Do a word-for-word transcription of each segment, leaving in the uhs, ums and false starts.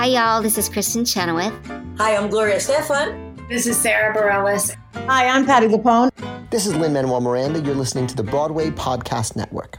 Hi, y'all. This is Kristen Chenoweth. Hi, I'm Gloria Stefan. This is Sarah Bareilles. Hi, I'm Patti LuPone. This is Lin-Manuel Miranda. You're listening to the Broadway Podcast Network.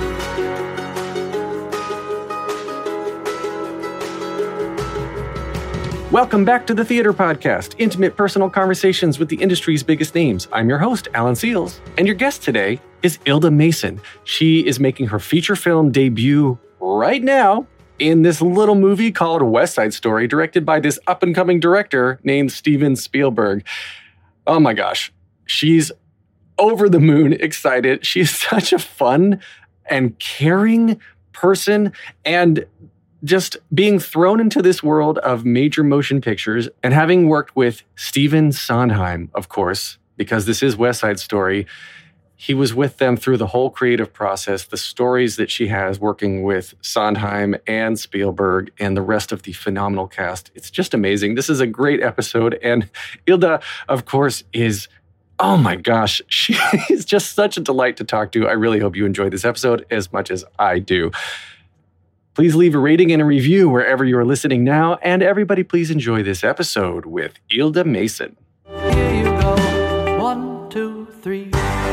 Welcome back to the Theater Podcast, intimate personal conversations with the industry's biggest names. I'm your host, Alan Seals, and your guest today is Ilda Mason. She is making her feature film debut right now in this little movie called West Side Story, directed by this up-and-coming director named Steven Spielberg. Oh my gosh, she's over the moon excited. She's such a fun and caring person, and just being thrown into this world of major motion pictures and having worked with Stephen Sondheim, of course, because this is West Side Story. He was with them through the whole creative process, the stories that she has working with Sondheim and Spielberg and the rest of the phenomenal cast. It's just amazing. This is a great episode. And Ilda, of course, is, oh my gosh, she is just such a delight to talk to. I really hope you enjoy this episode as much as I do. Please leave a rating and a review wherever you are listening now. And everybody, please enjoy this episode with Ilda Mason. Here you go. One, two, three.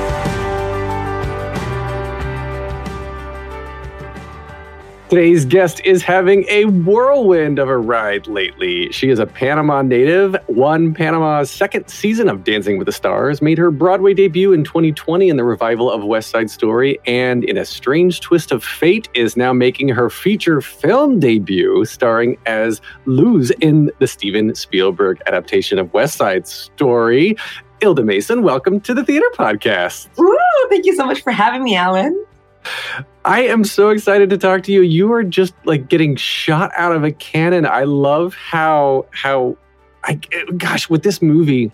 Today's guest is having a whirlwind of a ride lately. She is a Panama native, won Panama's second season of Dancing with the Stars, made her Broadway debut in twenty twenty in the revival of West Side Story, and in a strange twist of fate is now making her feature film debut, starring as Luz in the Steven Spielberg adaptation of West Side Story. Ilda Mason, welcome to the Theater Podcast. Woo! Thank you so much for having me, Alan. I am so excited to talk to you. You are just like getting shot out of a cannon. I love how, how, I, gosh, with this movie,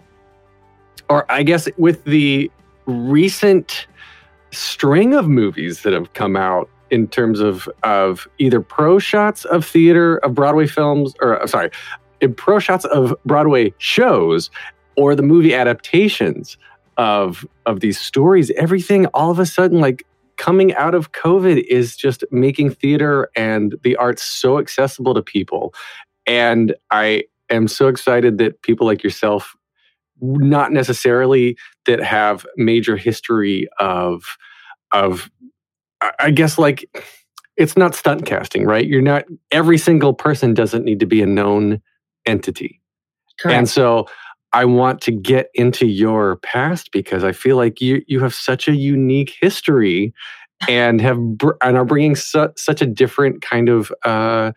or I guess with the recent string of movies that have come out in terms of, of either pro shots of theater, of Broadway films, or I'm sorry, in pro shots of Broadway shows, or the movie adaptations of, of these stories, everything all of a sudden, like, coming out of COVID is just making theater and the arts so accessible to people. And I am so excited that people like yourself, not necessarily that have major history of, of, I guess, like, it's not stunt casting, right? You're not, every single person doesn't need to be a known entity. Correct. And so I want to get into your past because I feel like you you have such a unique history and have and are bringing su- such a different kind of uh,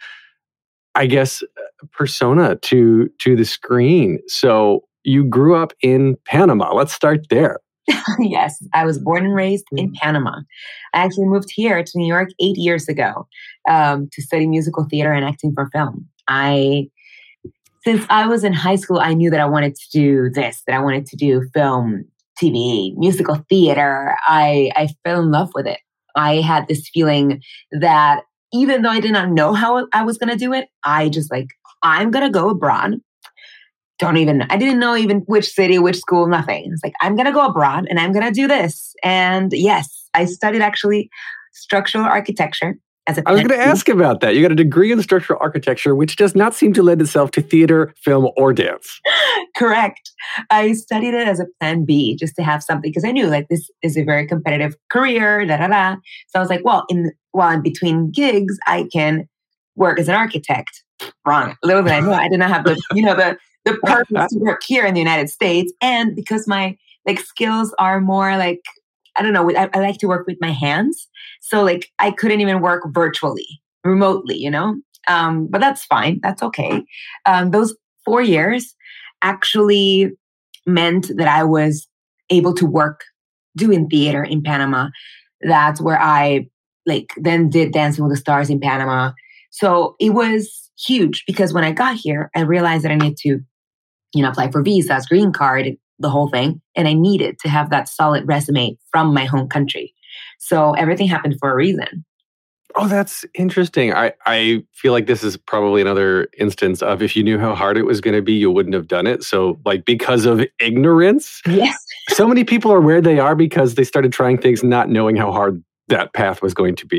I guess persona to to the screen. So you grew up in Panama. Let's start there. Yes, I was born and raised in Panama. I actually moved here to New York eight years ago um, to study musical theater and acting for film. I Since I was in high school, I knew that I wanted to do this, that I wanted to do film, T V, musical theater. I, I fell in love with it. I had this feeling that even though I did not know how I was going to do it, I just like, I'm going to go abroad. Don't even, I didn't know even which city, which school, nothing. It's like, I'm going to go abroad and I'm going to do this. And yes, I studied actually structural architecture. I was going to ask about that. You got a degree in structural architecture, which does not seem to lend itself to theater, film, or dance. Correct. I studied it as a plan B, just to have something, because I knew like this is a very competitive career, da da da. So I was like, well, in while in between gigs, I can work as an architect. Wrong. Little did I know, I did not have the you know the the purpose to work here in the United States, and because my like skills are more like, I don't know, I, I like to work with my hands. So like I couldn't even work virtually, remotely, you know? Um, but that's fine. That's okay. Um, those four years actually meant that I was able to work doing theater in Panama. That's where I like then did Dancing with the Stars in Panama. So it was huge because when I got here, I realized that I needed to, you know, apply for visas, green card, the whole thing. And I needed to have that solid resume from my home country. So everything happened for a reason. Oh, that's interesting. I, I feel like this is probably another instance of if you knew how hard it was going to be, you wouldn't have done it. So like because of ignorance, yes. So many people are where they are because they started trying things not knowing how hard that path was going to be.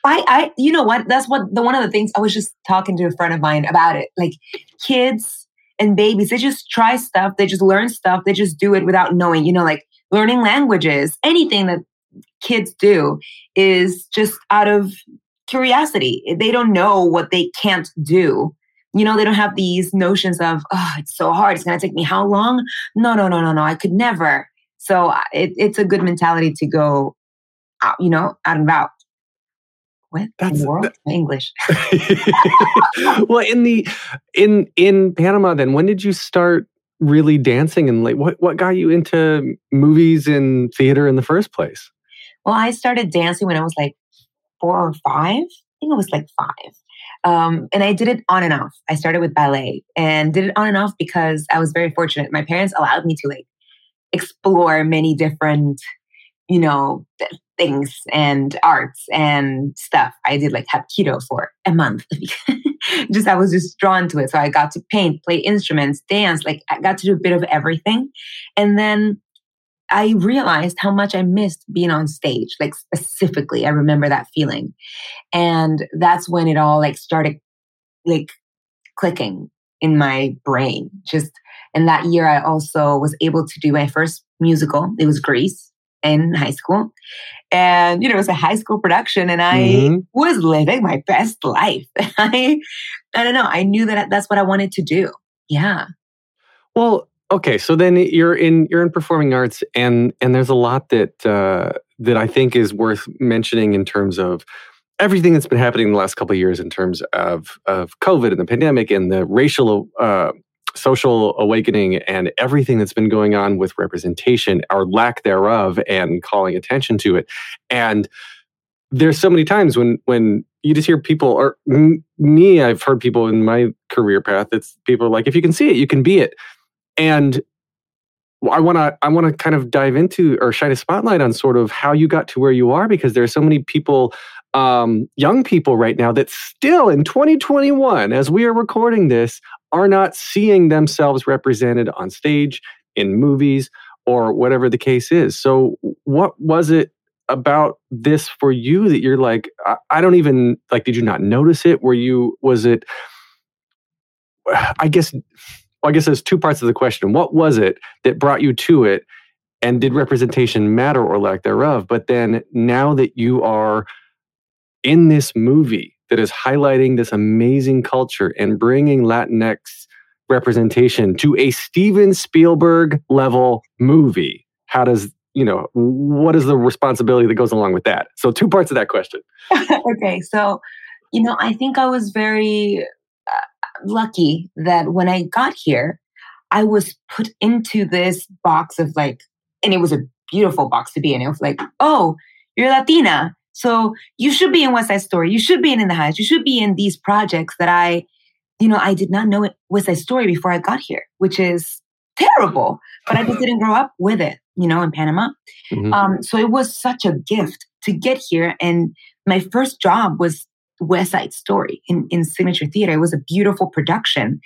I, I, you know what? That's what the one of the things I was just talking to a friend of mine about it. Like kids and babies, they just try stuff, they just learn stuff, they just do it without knowing. You know, like learning languages, anything that kids do is just out of curiosity. They don't know what they can't do. You know, they don't have these notions of, oh, it's so hard. It's going to take me how long? No, no, no, no, no. I could never. So it, it's a good mentality to go out, you know, out and about. What That's, in the world? That, My English. Well, in the in in Panama, then when did you start really dancing, and like what what got you into movies and theater in the first place? Well, I started dancing when I was like four or five. I think it was like five. Um, and I did it on and off. I started with ballet and did it on and off because I was very fortunate. My parents allowed me to like explore many different, you know, th- things and arts and stuff. I did like Hapkido for a month. just I was just drawn to it. So I got to paint, play instruments, dance. Like I got to do a bit of everything. And then I realized how much I missed being on stage. Like specifically, I remember that feeling. And that's when it all like started like clicking in my brain. Just in that year, I also was able to do my first musical. It was Grease in high school. And, you know, it was a high school production and I mm-hmm. was living my best life. I, I don't know. I knew that that's what I wanted to do. Yeah. Well, okay. So then you're in, you're in performing arts and, and there's a lot that, uh, that I think is worth mentioning in terms of everything that's been happening in the last couple of years in terms of, of COVID and the pandemic and the racial, uh, social awakening and everything that's been going on with representation or lack thereof and calling attention to it. And there's so many times when when you just hear people, or m- me, I've heard people in my career path, it's people like, if you can see it, you can be it. And I want to I want to kind of dive into or shine a spotlight on sort of how you got to where you are, because there are so many people, um, young people right now that still in twenty twenty-one, as we are recording this, are not seeing themselves represented on stage, in movies, or whatever the case is. So what was it about this for you that you're like, I, I don't even, like, did you not notice it? Were you, was it, I guess, well, I guess there's two parts of the question. What was it that brought you to it? And did representation matter or lack thereof? But then now that you are in this movie that is highlighting this amazing culture and bringing Latinx representation to a Steven Spielberg level movie, how does, you know, what is the responsibility that goes along with that? So two parts of that question. Okay. So, you know, I think I was very uh, lucky that when I got here, I was put into this box of like, and it was a beautiful box to be in. It was like, oh, you're Latina, so you should be in West Side Story. You should be in In the Heights. You should be in these projects that I, you know, I did not know it West Side Story before I got here, which is terrible. But I just didn't grow up with it, you know, in Panama. Mm-hmm. Um, so it was such a gift to get here. And my first job was West Side Story in, in Signature Theater. It was a beautiful production.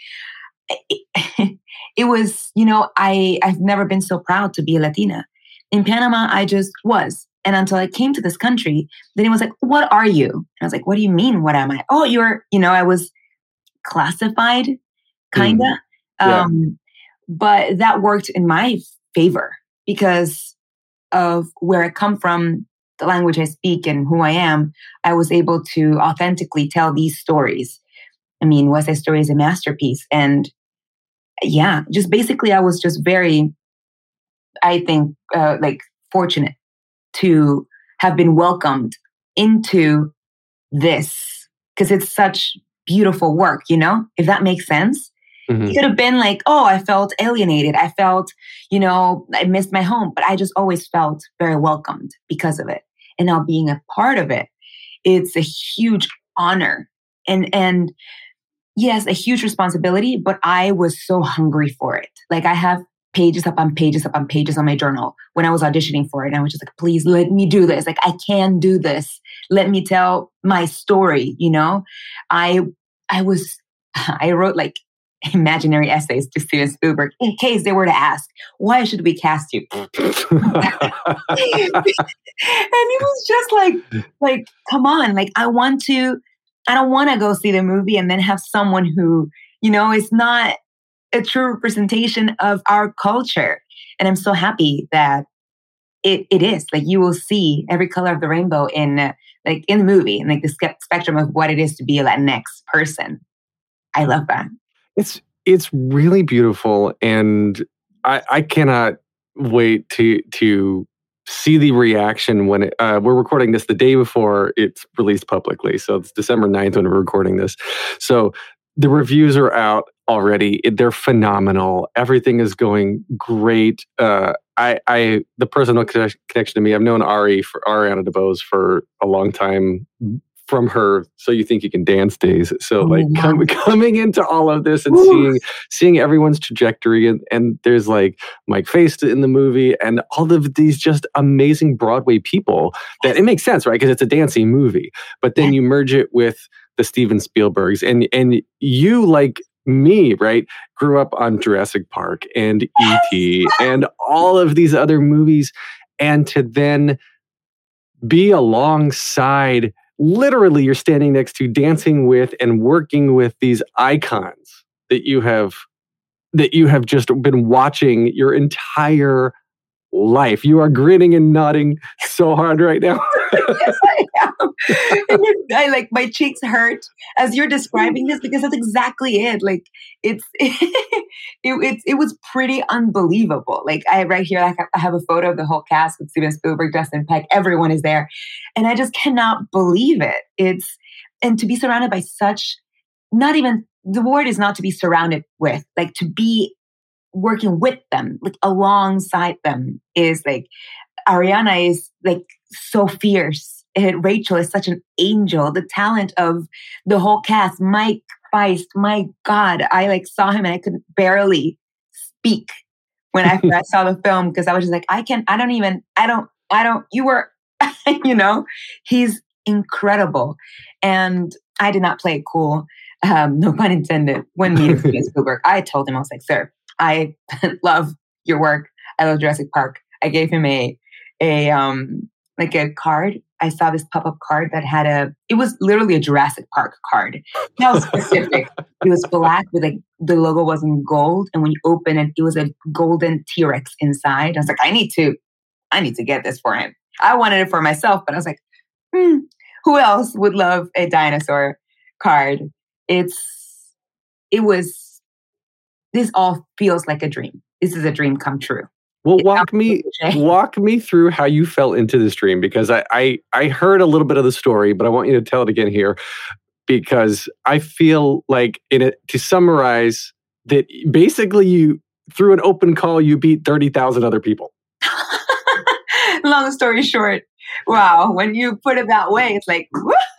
It, it was, you know, I, I've never been so proud to be a Latina. In Panama, I just was. And until I came to this country, then it was like, what are you? And I was like, what do you mean, what am I? Oh, you're, you know, I was classified, kind of. Mm. Yeah. Um, but that worked in my favor because of where I come from, the language I speak, and who I am. I was able to authentically tell these stories. I mean, West Side Story is a masterpiece. And yeah, just basically, I was just very, I think, uh, like fortunate to have been welcomed into this because it's such beautiful work, you know, if that makes sense. Mm-hmm. It could have been like, oh, I felt alienated. I felt, you know, I missed my home, but I just always felt very welcomed because of it. And now being a part of it, it's a huge honor and, and yes, a huge responsibility, but I was so hungry for it. Like I have pages up on pages up on pages on my journal when I was auditioning for it. And I was just like, please let me do this. Like, I can do this. Let me tell my story. You know, I, I was, I wrote like imaginary essays to Steven Spielberg in case they were to ask, why should we cast you? And he was just like, like, come on, like, I want to, I don't want to go see the movie and then have someone who, you know, is not a true representation of our culture. And I'm so happy that it it is. Like, you will see every color of the rainbow in, uh, like, in the movie, and like the spe- spectrum of what it is to be a Latinx person. I love that. It's it's really beautiful, and I, I cannot wait to to see the reaction when it, uh, we're recording this the day before it's released publicly. So it's December ninth when we're recording this. So the reviews are out already. They're phenomenal. Everything is going great. Uh, I, I the personal connection to me, I've known Ari for Ariana DeBose for a long time. From her So You Think You Can Dance days. So, like, Oh, com- coming into all of this and Ooh. seeing seeing everyone's trajectory, and, and there's like Mike Faist in the movie, and all of these just amazing Broadway people that it makes sense, right? Because it's a dancing movie. But then you merge it with the Steven Spielbergs, and and you, like me, right, grew up on Jurassic Park and E T and all of these other movies, and to then be alongside, literally, you're standing next to, dancing with, and working with these icons that you have that you have just been watching your entire life. You are grinning and nodding so hard right now. Yes, I am. And it- I, like, my cheeks hurt as you're describing this, because that's exactly it. Like, it's it, it, it was pretty unbelievable. Like, I right here, like, I have a photo of the whole cast with Steven Spielberg, Justin Peck, everyone is there, and I just cannot believe it. It's and to be surrounded by such, not even the word is not to be surrounded with, like, to be working with them, like, alongside them, is like, Ariana is like so fierce. And Rachel is such an angel. The talent of the whole cast, Mike Faist, my God, I like saw him and I could barely speak when I first saw the film, because I was just like, I can't, I don't even, I don't, I don't, you were, you know, he's incredible. And I did not play it cool. Um, no pun intended. When meeting Steven Spielberg, I told him, I was like, sir, I love your work. I love Jurassic Park. I gave him a, a, um, like a card. I saw this pop-up card that had a, it was literally a Jurassic Park card. That was specific. It was black with, like, the logo was in gold. And when you open it, it was a golden T-Rex inside. I was like, I need to, I need to get this for him. I wanted it for myself, but I was like, hmm, who else would love a dinosaur card? It's, it was, this all feels like a dream. This is a dream come true. Well, walk me walk me through how you fell into this dream, because I, I I heard a little bit of the story, but I want you to tell it again here, because I feel like, in it, to summarize, that basically you, through an open call, you beat thirty thousand other people. Long story short, wow, when you put it that way, it's like,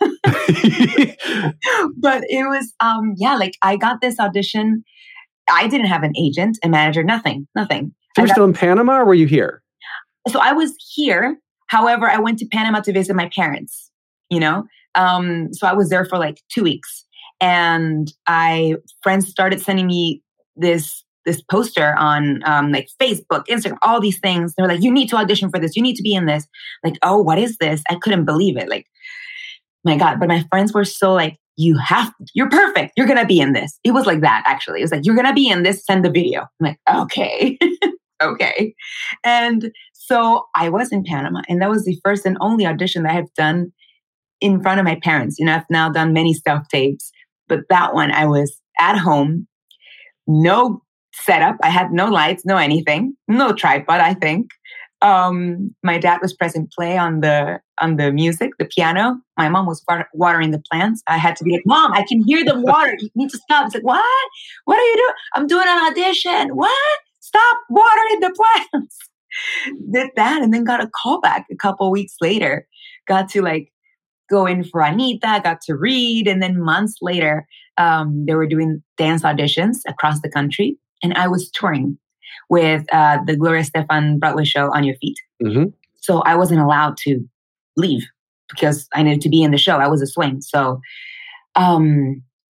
but it was, um, yeah, like, I got this audition. I didn't have an agent, a manager, nothing, nothing. So you're got, still in Panama, or were you here? So I was here. However, I went to Panama to visit my parents, you know? Um, so I was there for like two weeks. And I, friends started sending me this, this poster on um, like Facebook, Instagram, all these things. They were like, you need to audition for this. You need to be in this. Like, oh, what is this? I couldn't believe it. Like, my God. But my friends were so like, you have, you're perfect. You're going to be in this. It was like that, actually. It was like, you're going to be in this, send the video. I'm like, okay. Okay. And so I was in Panama, and that was the first and only audition that I've done in front of my parents. You know, I've now done many self tapes, but that one I was at home, no setup. I had no lights, no anything, no tripod, I think. Um, my dad was pressing play on the, on the music, the piano. My mom was watering the plants. I had to be like, Mom, I can hear them water. You need to stop. It's like, what? What are you doing? I'm doing an audition. What? Stop watering the plants. Did that, and then got a call back a couple weeks later. Got to like go in for Anita, got to read, and then months later, um, they were doing dance auditions across the country, and I was touring with uh, the Gloria Estefan Broadway show On Your Feet. Mm-hmm. So I wasn't allowed to leave because I needed to be in the show. I was a swing, so um,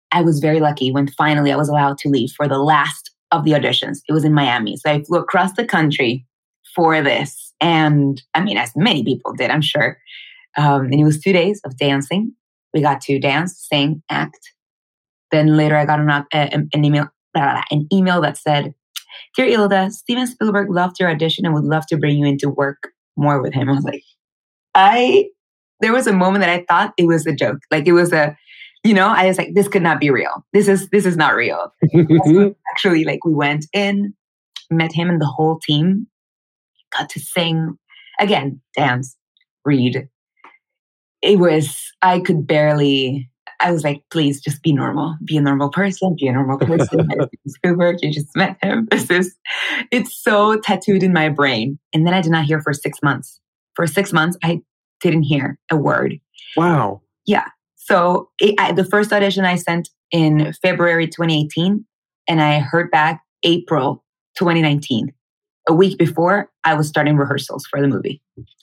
I was very lucky when finally I was allowed to leave for the last of the auditions. It was in Miami. So I flew across the country for this. And I mean, as many people did, I'm sure. Um, and it was two days of dancing. We got to dance, sing, act. Then later I got an, uh, an email, blah, blah, blah, an email that said, "Dear Ilda, Steven Spielberg loved your audition and would love to bring you into work more with him." I was like, I, there was a moment that I thought it was a joke. Like it was a, you know, I was like, this could not be real. This is, this is not real. Actually, like we went in, met him and the whole team, got to sing, again, dance, read. It was, I could barely, I was like, please just be normal. Be a normal person. Be a normal person. Spielberg, you just met him. This is, it's so tattooed in my brain. And then I did not hear for six months. For six months, I didn't hear a word. Wow. Yeah. So it, I, the first audition I sent in February twenty eighteen, and I heard back April twenty nineteen. A week before, I was starting rehearsals for the movie.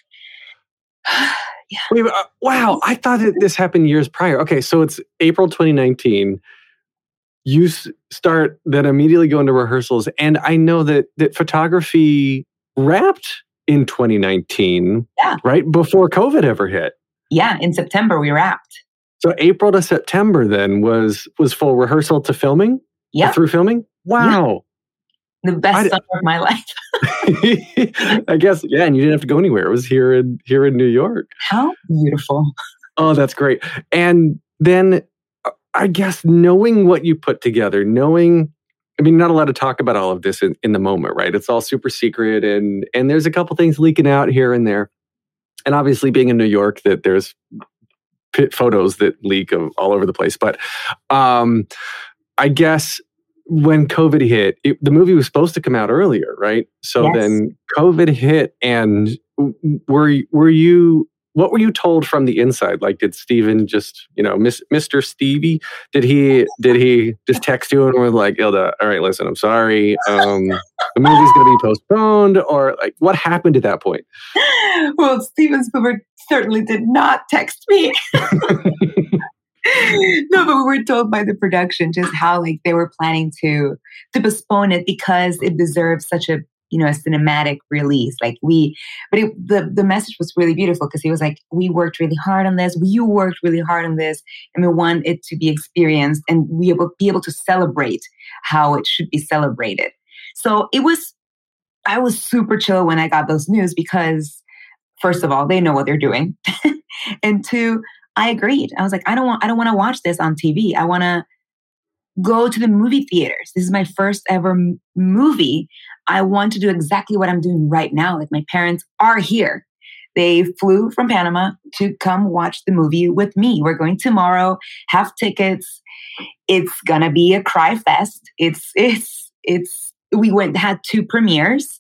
Yeah. Wait, uh, wow, I thought that this happened years prior. Okay, so it's April twenty nineteen. You s- start then immediately go into rehearsals, and I know that that photography wrapped in twenty nineteen, yeah, right before COVID ever hit. Yeah, in September we wrapped. So April to September then was was full rehearsal to filming. Yeah, through filming. Wow, yeah. The best I, summer of my life. I guess, yeah, and you didn't have to go anywhere. It was here in here in New York. How beautiful. Oh, that's great. And then I guess knowing what you put together, knowing, I mean, not allowed to talk about all of this in, in the moment, right? It's all super secret and and there's a couple things leaking out here and there. And obviously being in New York, that there's photos that leak of all over the place. But um, I guess when COVID hit, it, the movie was supposed to come out earlier, right? So yes. Then COVID hit, and were were you? What were you told from the inside? Like, did Steven just, you know, Miss, Mister Stevie? Did he did he just text you and was like, "Ilda, all right, listen, I'm sorry, um, the movie's going to be postponed," or like, what happened at that point? Well, Steven Spielberg certainly did not text me. No, but we were told by the production just how like they were planning to to postpone it because it deserves such a, you know, a cinematic release. Like we, but it, the the message was really beautiful because he was like, we worked really hard on this. You worked really hard on this, and we want it to be experienced and we able be able to celebrate how it should be celebrated. So it was, I was super chill when I got those news because, first of all, they know what they're doing, and two, I agreed. I was like, I don't want, I don't want to watch this on T V. I want to go to the movie theaters. This is my first ever m- movie. I want to do exactly what I'm doing right now. Like my parents are here. They flew from Panama to come watch the movie with me. We're going tomorrow, have tickets. It's gonna be a cry fest. It's, it's, it's, we went, had two premieres.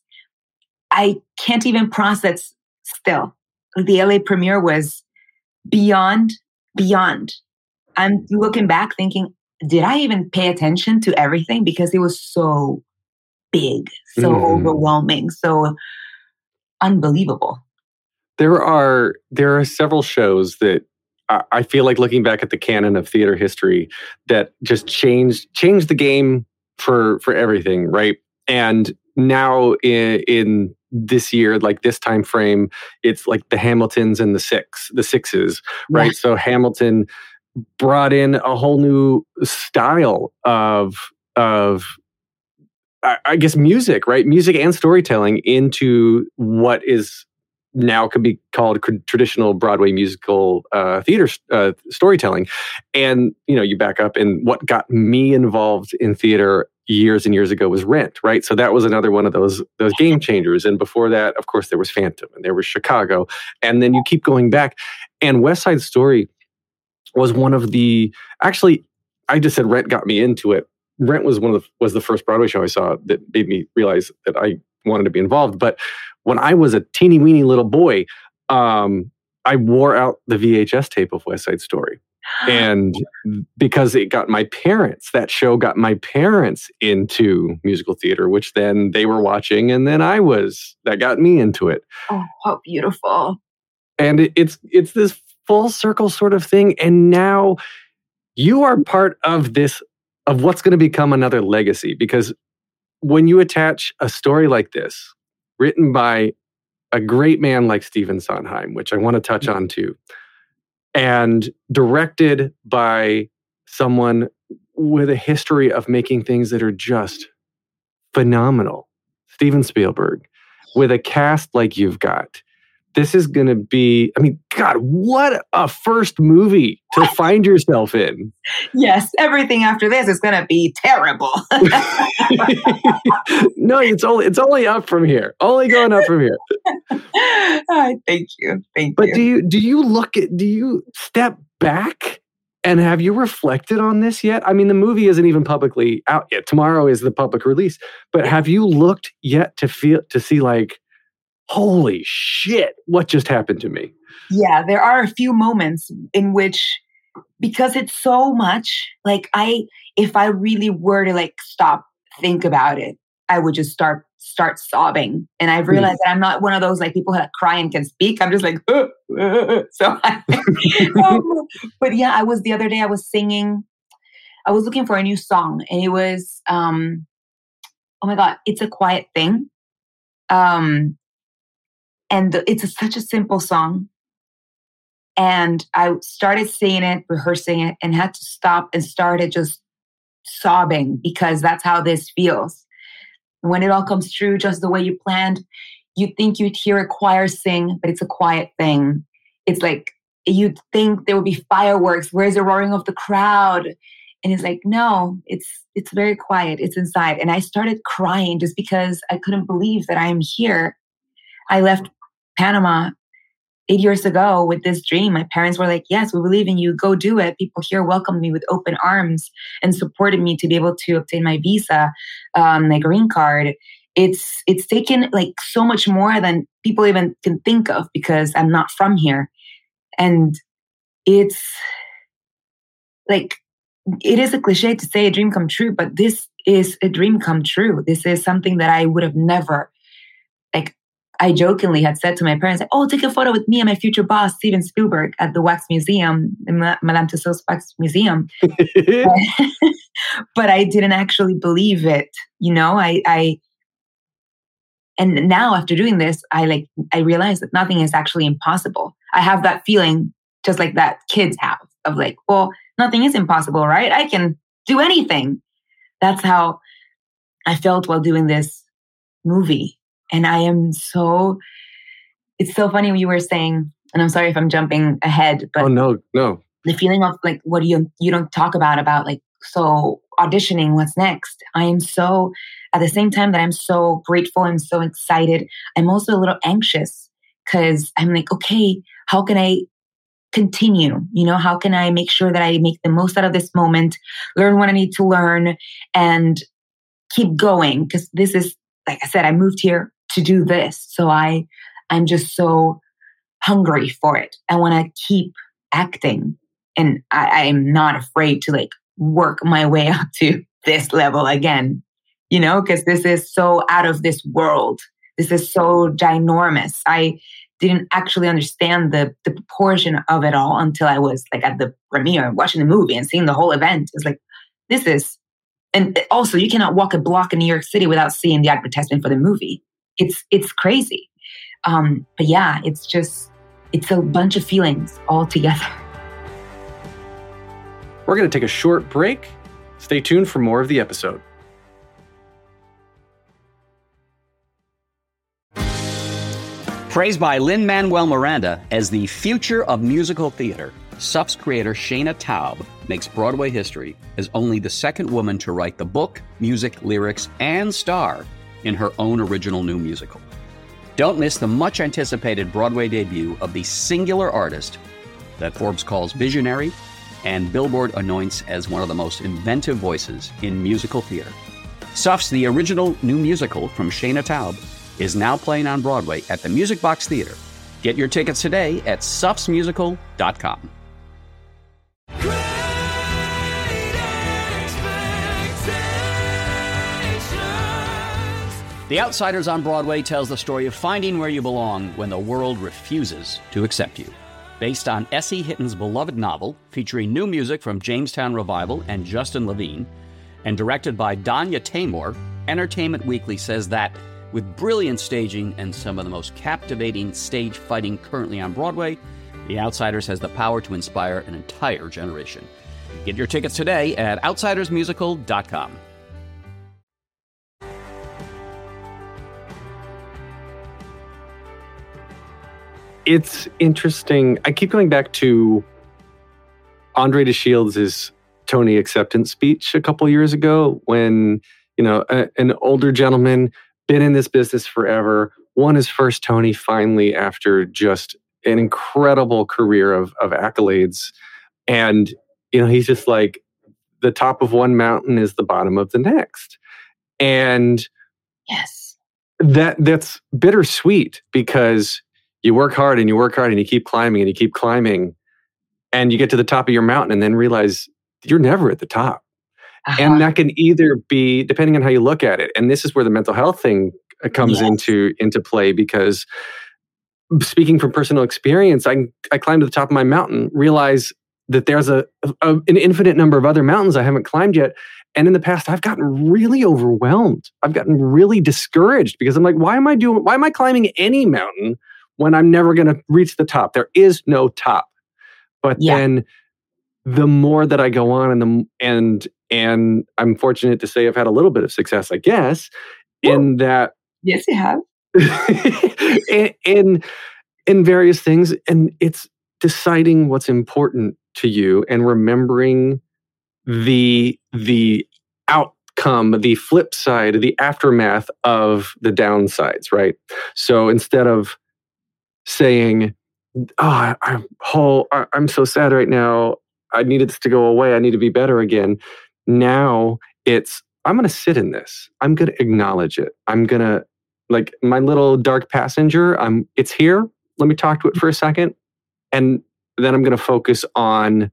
I can't even process still. The L A premiere was beyond, beyond. I'm looking back thinking, did I even pay attention to everything? Because it was so big, so mm. overwhelming, so unbelievable. There are there are several shows that I, I feel like, looking back at the canon of theater history, that just changed changed the game for for everything, right? And now in, in this year, like this time frame, it's like the Hamiltons and the Six, the Sixes, right? Yeah. So Hamilton brought in a whole new style of of I, I guess music, right? Music and storytelling into what is now could be called traditional Broadway musical uh, theater uh, storytelling. And you know, you back up, and what got me involved in theater years and years ago was Rent, right? So that was another one of those those game changers. And before that, of course, there was Phantom, and there was Chicago, and then you keep going back. And West Side Story was one of the, actually, I just said Rent got me into it. Rent was one of the, was the first Broadway show I saw that made me realize that I wanted to be involved. But when I was a teeny weeny little boy, um, I wore out the V H S tape of West Side Story. And because it got my parents, that show got my parents into musical theater, which then they were watching, and then I was, that got me into it. Oh, how beautiful. And it, it's it's this full circle sort of thing. And now you are part of this, of what's going to become another legacy. Because when you attach a story like this, written by a great man like Stephen Sondheim, which I want to touch on too, and directed by someone with a history of making things that are just phenomenal, Steven Spielberg, with a cast like you've got, this is going to be, I mean, God, what a first movie to find yourself in. Yes, everything after this is going to be terrible. No, it's only it's only up from here. Only going up from here. Oh, thank you. Thank but you. do you do you look at do you step back and have you reflected on this yet? I mean, the movie isn't even publicly out yet. Tomorrow is the public release. But have you looked yet to feel to see like, holy shit, what just happened to me? Yeah, there are a few moments in which, because it's so much, like I, if I really were to like stop, think about it, I would just start start sobbing. And I've realized mm. that I'm not one of those like people that cry and can speak. I'm just like, uh, uh, so. I, um, but yeah, I was the other day. I was singing. I was looking for a new song, and it was, um, oh my god, It's a Quiet Thing. Um. And it's a, such a simple song. And I started singing it, rehearsing it, and had to stop and started just sobbing because that's how this feels. When it all comes true just the way you planned, you'd think you'd hear a choir sing, but it's a quiet thing. It's like you'd think there would be fireworks. Where's the roaring of the crowd? And it's like, no, it's it's very quiet. It's inside. And I started crying just because I couldn't believe that I am here. I left Panama eight years ago with this dream. My parents were like, yes, we believe in you. Go do it. People here welcomed me with open arms and supported me to be able to obtain my visa, um, my green card. It's it's taken like so much more than people even can think of because I'm not from here. And it's like, it is a cliche to say a dream come true, but this is a dream come true. This is something that I would have never, like, I jokingly had said to my parents, like, oh, take a photo with me and my future boss, Steven Spielberg, at the Wax Museum, the Madame Tussauds Wax Museum. but, but I didn't actually believe it. You know, I, I, and now after doing this, I like, I realize that nothing is actually impossible. I have that feeling just like that kids have of like, well, nothing is impossible, right? I can do anything. That's how I felt while doing this movie. And I am so, it's so funny when you were saying, and I'm sorry if I'm jumping ahead, but oh, no, no. The feeling of like, what do you, you don't talk about, about like, so auditioning, what's next? I am so, at the same time that I'm so grateful and so excited, I'm also a little anxious because I'm like, okay, how can I continue? You know, how can I make sure that I make the most out of this moment, learn what I need to learn and keep going? Because this is, like I said, I moved here to do this. So I, I'm just so hungry for it. I want to keep acting. And I, I am not afraid to like work my way up to this level again, you know, because this is so out of this world. This is so ginormous. I didn't actually understand the, the proportion of it all until I was like at the premiere, watching the movie and seeing the whole event. It's like, this is, and also you cannot walk a block in New York City without seeing the advertisement for the movie. It's it's crazy. Um, but yeah, it's just, it's a bunch of feelings all together. We're going to take a short break. Stay tuned for more of the episode. Praised by Lin-Manuel Miranda as the future of musical theater, S U F's creator Shana Taub makes Broadway history as only the second woman to write the book, music, lyrics, and star in her own original new musical. Don't miss the much-anticipated Broadway debut of the singular artist that Forbes calls visionary and Billboard anoints as one of the most inventive voices in musical theater. S U F's The Original New Musical from Shana Taub is now playing on Broadway at the Music Box Theater. Get your tickets today at sufs musical dot com. The Outsiders on Broadway tells the story of finding where you belong when the world refuses to accept you. Based on S E. Hitton's beloved novel, featuring new music from Jamestown Revival and Justin Levine, and directed by Danya Taymor, Entertainment Weekly says that with brilliant staging and some of the most captivating stage fighting currently on Broadway, The Outsiders has the power to inspire an entire generation. Get your tickets today at outsiders musical dot com. It's interesting. I keep going back to Andre DeShields' Tony acceptance speech a couple years ago when, you know, a, an older gentleman, been in this business forever, won his first Tony finally after just an incredible career of, of accolades. And, you know, he's just like, the top of one mountain is the bottom of the next. And yes, that that's bittersweet because you work hard and you work hard and you keep climbing and you keep climbing and you get to the top of your mountain and then realize you're never at the top. Uh-huh. And that can either be, depending on how you look at it, and this is where the mental health thing comes yes. into, into play because speaking from personal experience, I, I climbed to the top of my mountain, realize that there's a, a an infinite number of other mountains I haven't climbed yet. And in the past, I've gotten really overwhelmed. I've gotten really discouraged because I'm like, why am I doing, why am I climbing any mountain when I'm never going to reach the top? There is no top. But yeah. then the more that I go on and the, and, and I'm fortunate to say I've had a little bit of success, I guess, Woo. in that. Yes, you have. in, in, in various things. And it's deciding what's important to you and remembering the, the outcome, the flip side, the aftermath of the downsides, right? So instead of saying, oh, I'm whole, I'm so sad right now. I needed this to go away. I need to be better again. Now it's, I'm going to sit in this. I'm going to acknowledge it. I'm going to, like my little dark passenger, I'm, it's here. Let me talk to it for a second. And then I'm going to focus on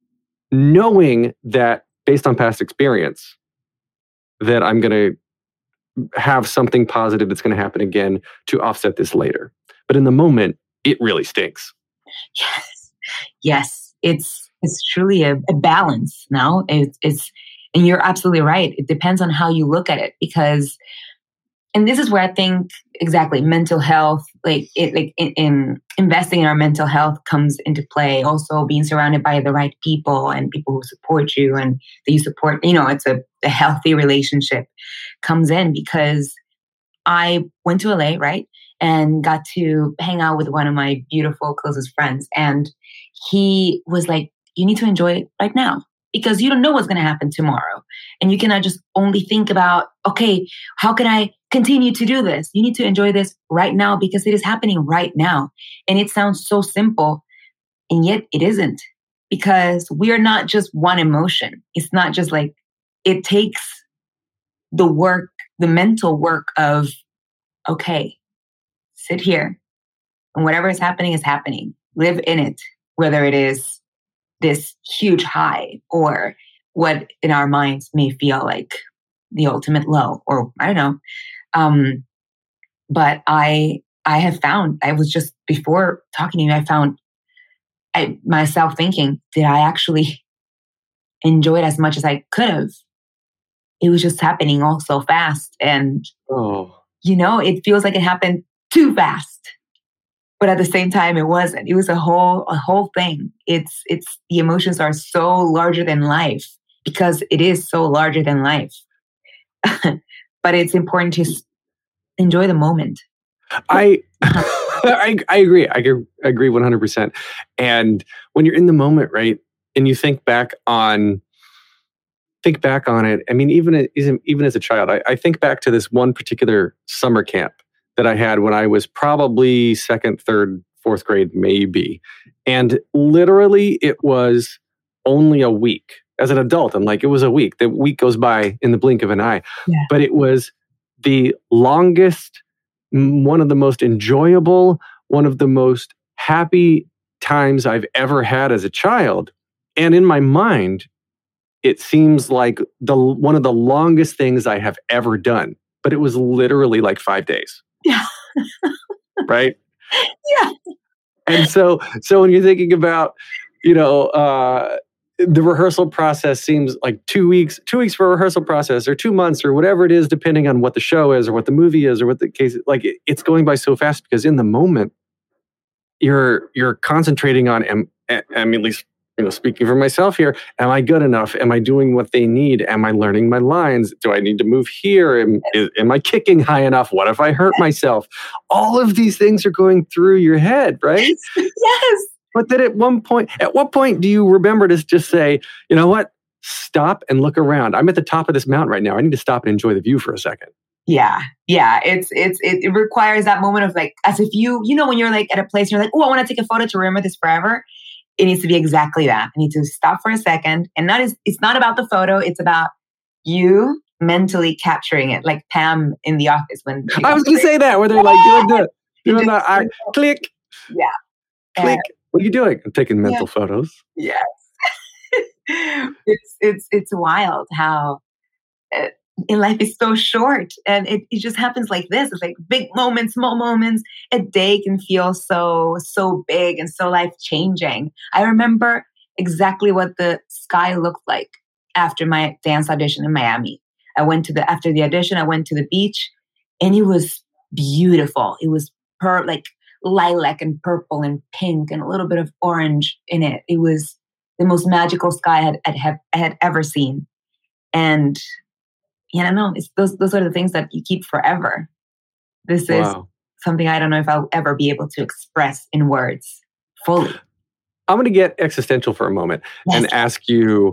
knowing that based on past experience, that I'm going to have something positive that's going to happen again to offset this later. But in the moment, it really stinks. Yes. Yes. It's, it's truly a, a balance now. It's, it's, and you're absolutely right. It depends on how you look at it because, and this is where I think exactly mental health, like it, like in, in investing in our mental health comes into play. Also being surrounded by the right people and people who support you and that you support, you know, it's a, a healthy relationship comes in because I went to L A, right? And got to hang out with one of my beautiful, closest friends. And he was like, you need to enjoy it right now because you don't know what's going to happen tomorrow. And you cannot just only think about, okay, how can I continue to do this? You need to enjoy this right now because it is happening right now. And it sounds so simple. And yet it isn't because we are not just one emotion. It's not just like, it takes the work, the mental work of, okay, sit here and whatever is happening is happening. Live in it, whether it is this huge high or what in our minds may feel like the ultimate low or I don't know. Um, but I, I have found, I was just before talking to you, I found I, myself thinking, did I actually enjoy it as much as I could have? It was just happening all so fast. And, oh. you know, it feels like it happened too fast, but at the same time, it wasn't. It was a whole, a whole thing. It's, it's, the emotions are so larger than life because it is so larger than life. But it's important to enjoy the moment. I, I, I agree. I agree one hundred percent. And when you're in the moment, right, and you think back on, think back on it. I mean, even even as a child, I, I think back to this one particular summer camp that I had when I was probably second, third, fourth grade, maybe. And literally it was only a week. As an adult, I'm like, it was a week. The week goes by in the blink of an eye. Yeah. But it was the longest, one of the most enjoyable, one of the most happy times I've ever had as a child. And in my mind, it seems like the one of the longest things I have ever done. But it was literally like five days. Yeah. Right? Yeah. And so, so when you're thinking about, you know, uh, the rehearsal process seems like two weeks, two weeks for a rehearsal process, or two months, or whatever it is, depending on what the show is, or what the movie is, or what the case is. Like it, it's going by so fast because in the moment, you're you're concentrating on. Am, I mean, at least you know, speaking for myself here, am I good enough? Am I doing what they need? Am I learning my lines? Do I need to move here? Am, is, am I kicking high enough? What if I hurt myself? All of these things are going through your head, right? Yes. But then at one point, at what point do you remember to just say, you know what? Stop and look around. I'm at the top of this mountain right now. I need to stop and enjoy the view for a second. Yeah. Yeah. It's, it's, it, it requires that moment of like, as if you, you know, when you're like at a place and you're like, oh, I want to take a photo to remember this forever. It needs to be exactly that. I need to stop for a second. And not is it's not about the photo. It's about you mentally capturing it, like Pam in The Office. When I was going to say that, where they're like doing the, doing the I, click. Yeah. Click. Uh, what are you doing? I'm taking mental yeah. photos. Yes. it's, it's, it's wild how uh, in life is so short, and it, it just happens like this. It's like big moments, small moments. A day can feel so, so big and so life-changing. I remember exactly what the sky looked like after my dance audition in Miami. I went to the, after the audition, I went to the beach, and it was beautiful. It was per, like lilac and purple and pink and a little bit of orange in it. It was the most magical sky I had, I had, I had ever seen. And yeah, I don't know. It's those those are the things that you keep forever. This is wow. something I don't know if I'll ever be able to express in words fully. I'm going to get existential for a moment yes. and ask you,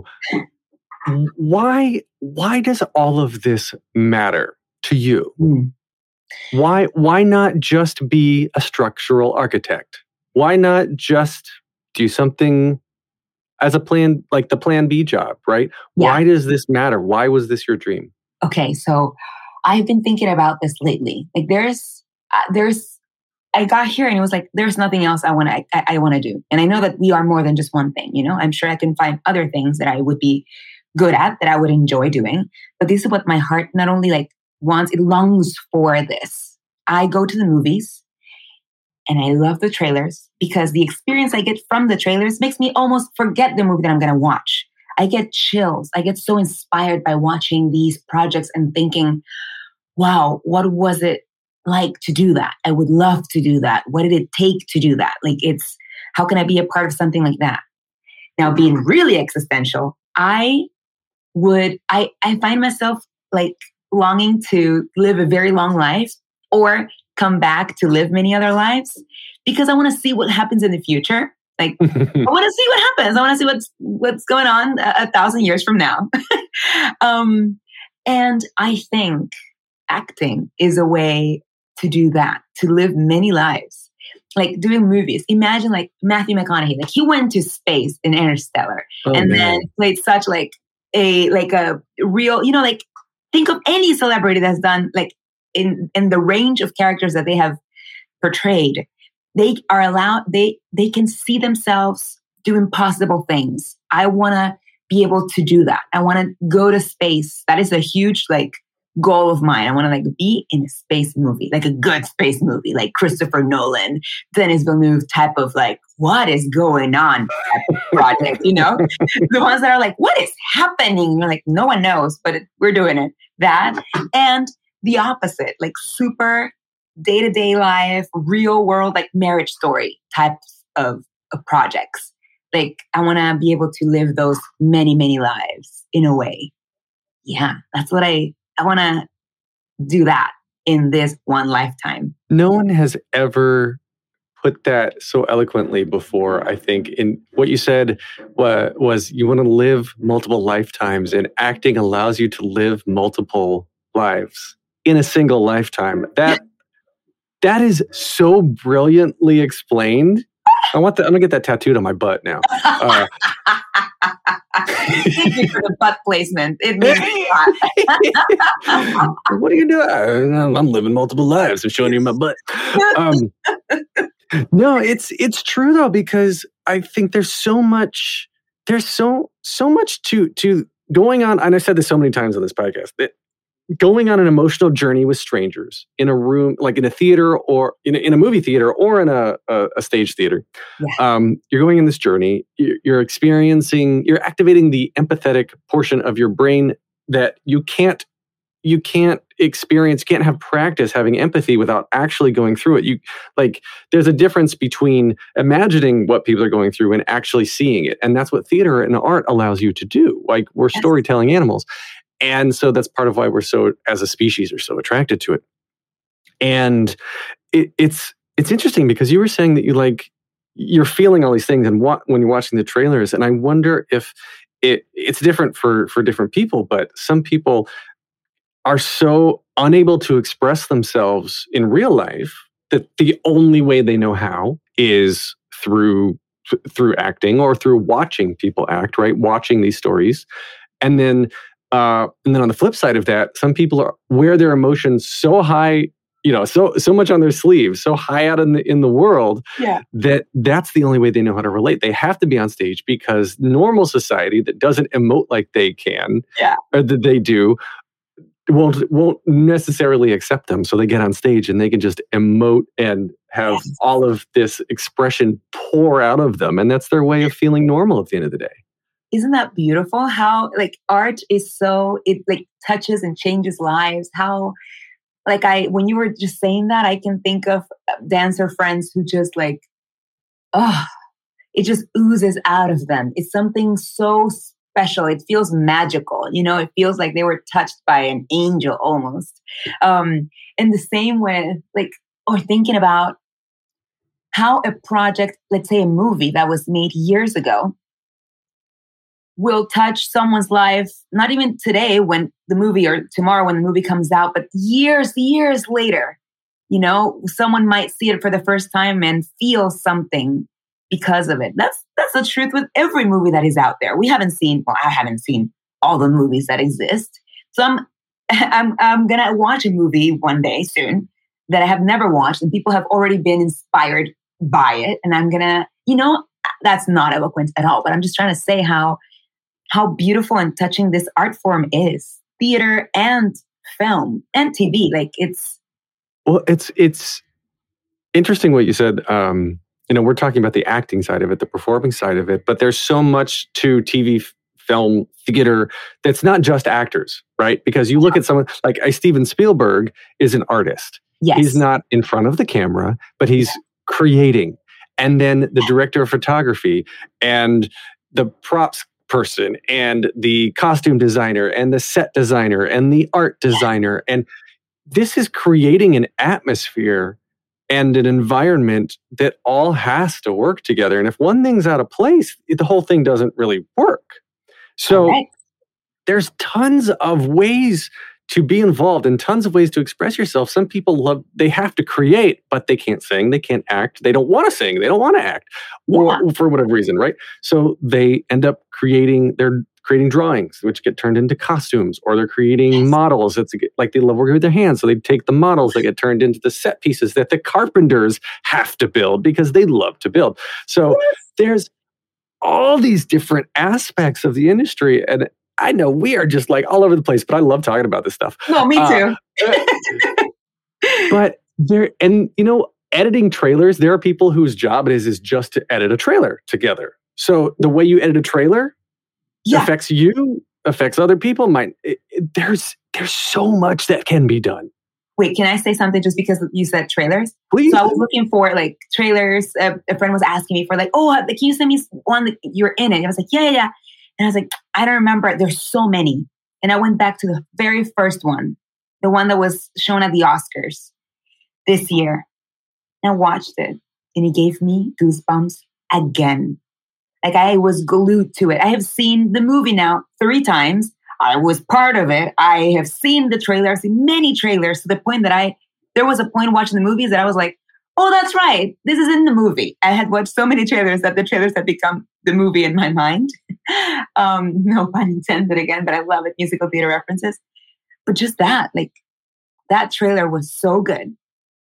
why why does all of this matter to you? Mm. Why why not just be a structural architect? Why not just do something as a plan, like the plan B job, right? Yeah. Why does this matter? Why was this your dream? Okay, so I've been thinking about this lately. Like there's, uh, there's, I got here and it was like, there's nothing else I want to, I, I want to do. And I know that we are more than just one thing, you know, I'm sure I can find other things that I would be good at, that I would enjoy doing. But this is what my heart not only like wants, it longs for this. I go to the movies and I love the trailers because the experience I get from the trailers makes me almost forget the movie that I'm going to watch. I get chills. I get so inspired by watching these projects and thinking, wow, what was it like to do that? I would love to do that. What did it take to do that? Like it's, how can I be a part of something like that? Now, being really existential, I would, I, I find myself like longing to live a very long life or come back to live many other lives because I want to see what happens in the future. Like, I want to see what happens. I want to see what's what's going on a, a thousand years from now. um, and I think acting is a way to do that, to live many lives. Like doing movies. Imagine like Matthew McConaughey. Like he went to space in Interstellar oh, and man. then played such like a like a real, you know, like think of any celebrity that's done like in in the range of characters that they have portrayed. They are allowed, they they can see themselves do impossible things. I want to be able to do that. I want to go to space. That is a huge like goal of mine. I want to like be in a space movie, like a good space movie, like Christopher Nolan, Denis Villeneuve type of like, what is going on type of project, you know? The ones that are like, what is happening? You're like, no one knows, but it, we're doing it. That and the opposite, like super day-to-day life, real world, like marriage story types of, of projects. Like I want to be able to live those many, many lives in a way. Yeah, that's what I, I want to do that in this one lifetime. No one has ever put that so eloquently before, I think. In what you said was, was you want to live multiple lifetimes, and acting allows you to live multiple lives in a single lifetime. That That is so brilliantly explained. I want that. I'm gonna get that tattooed on my butt now. Uh, Thank you for the butt placement. It means a lot. What are you doing? I'm living multiple lives. I'm showing you my butt. Um, no, it's it's true though, because I think there's so much. There's so so much to to going on, and I've said this so many times on this podcast. That going on an emotional journey with strangers in a room, like in a theater or in a, in a movie theater or in a, a, a stage theater. Yeah. Um, you're going in this journey. You're, you're experiencing, you're activating the empathetic portion of your brain that you can't, you can't experience, can't have practice having empathy without actually going through it. You like, there's a difference between imagining what people are going through and actually seeing it. And that's what theater and art allows you to do. Like, we're Yes. storytelling animals. And so that's part of why we're so, as a species, are so attracted to it. And it, it's it's interesting because you were saying that you like, you're feeling all these things and wa- when you're watching the trailers. And I wonder if it it's different for for different people, but some people are so unable to express themselves in real life that the only way they know how is through through acting or through watching people act, right? Watching these stories. And then uh, and then on the flip side of that, some people are wear their emotions so high, you know, so so much on their sleeves, so high out in the in the world, Yeah. that that's the only way they know how to relate. They have to be on stage because normal society that doesn't emote like they can, Yeah. or that they do, won't won't necessarily accept them. So they get on stage and they can just emote and have Yes. all of this expression pour out of them, and that's their way of feeling normal at the end of the day. Isn't that beautiful? How like art is so, it like touches and changes lives. How like I, when you were just saying that, I can think of dancer friends who just like, oh, it just oozes out of them. It's something so special. It feels magical. You know, it feels like they were touched by an angel almost. Um, and the same with like, or thinking about how a project, let's say a movie that was made years ago, will touch someone's life, not even today when the movie or tomorrow when the movie comes out, but years, years later. You know, someone might see it for the first time and feel something because of it. That's that's the truth with every movie that is out there. We haven't seen, well, I haven't seen all the movies that exist. So I'm I'm I'm gonna watch a movie one day soon that I have never watched, and people have already been inspired by it. And I'm gonna, you know, that's not eloquent at all, but I'm just trying to say how how beautiful and touching this art form is. Theater and film and T V. Like it's Well, it's it's interesting what you said. Um, you know, we're talking about the acting side of it, the performing side of it, but there's so much to T V, f- film, theater that's not just actors, right? Because you look at someone like I, Steven Spielberg is an artist. yes. He's not in front of the camera, but he's creating. And then the director of photography and the props person and the costume designer and the set designer and the art designer. And this is creating an atmosphere and an environment that all has to work together. And if one thing's out of place, the whole thing doesn't really work. So Correct. there's tons of ways to be involved and tons of ways to express yourself. Some people love, they have to create, but they can't sing, they can't act, they don't want to sing, they don't want to act, or Yeah. for whatever reason, right? So they end up creating, they're creating drawings, which get turned into costumes, or they're creating Yes. models. That's like they love working with their hands. So they take the models that get turned into the set pieces that the carpenters have to build because they love to build. So there's all these different aspects of the industry. And I know we are just like all over the place, but I love talking about this stuff. No, me Uh, too. But there, and you know, editing trailers, there are people whose job it is is just to edit a trailer together. So the way you edit a trailer Yeah. affects you, affects other people. Might it, it- there's there's so much that can be done. Wait, can I say something just because you said trailers? Please, So I was looking for like trailers. A, a friend was asking me for like, oh, like, can you send me one that you're in it? And I was like, yeah, yeah, yeah. And I was like, I don't remember. There's so many. And I went back to the very first one, the one that was shown at the Oscars this year. And I watched it and it gave me goosebumps again. Like I was glued to it. I have seen the movie now three times. I was part of it. I have seen the trailer. I've seen many trailers to the point that I, there was a point watching the movies that I was like, oh, that's right. This is in the movie. I had watched so many trailers that the trailers had become the movie in my mind. um, no pun intended again, but I love it. Musical theater references. But just that, like that trailer was so good.